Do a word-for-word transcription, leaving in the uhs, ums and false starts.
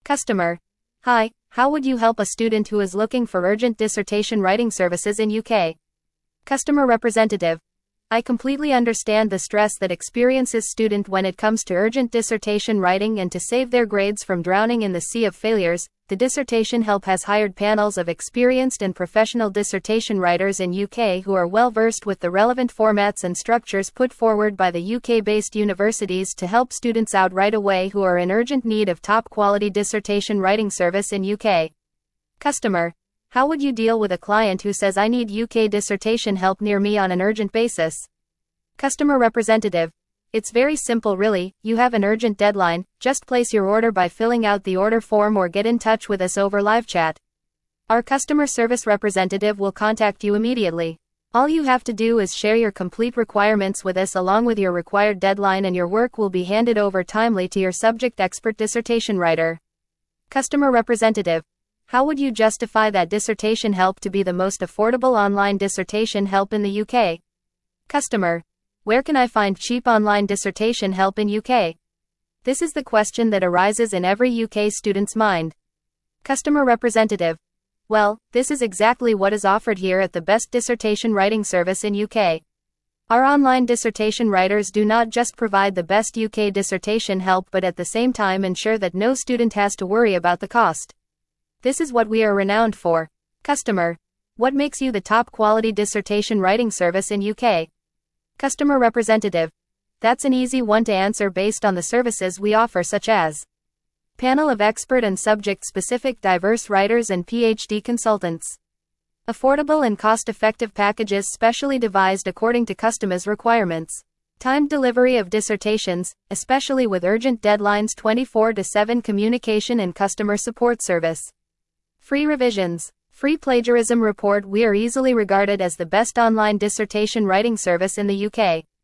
Customer. Hi, how would you help a student who is looking for urgent dissertation writing services in U K? Customer representative. I completely understand the stress that experiences student when it comes to urgent dissertation writing, and to save their grades from drowning in the sea of failures, the Dissertation Help has hired panels of experienced and professional dissertation writers in U K who are well versed with the relevant formats and structures put forward by the U K-based universities to help students out right away who are in urgent need of top-quality dissertation writing service in U K. Customer. How would you deal with a client who says, I need U K dissertation help near me on an urgent basis? Customer representative. It's very simple really, you have an urgent deadline, just place your order by filling out the order form or get in touch with us over live chat. Our customer service representative will contact you immediately. All you have to do is share your complete requirements with us along with your required deadline, and your work will be handed over timely to your subject expert dissertation writer. Customer representative. How would you justify that Dissertation Help to be the most affordable online dissertation help in the U K? Customer. Where can I find cheap online dissertation help in U K? This is the question that arises in every U K student's mind. Customer representative. Well, this is exactly what is offered here at the best dissertation writing service in U K. Our online dissertation writers do not just provide the best U K dissertation help, but at the same time ensure that no student has to worry about the cost. This is what we are renowned for. Customer. What makes you the top quality dissertation writing service in U K? Customer representative. That's an easy one to answer based on the services we offer, such as panel of expert and subject-specific diverse writers and PhD consultants. Affordable and cost-effective packages specially devised according to customers' requirements. Timed delivery of dissertations, especially with urgent deadlines, twenty-four seven communication and customer support service. Free revisions. Free plagiarism report. We are easily regarded as the best online dissertation writing service in the U K.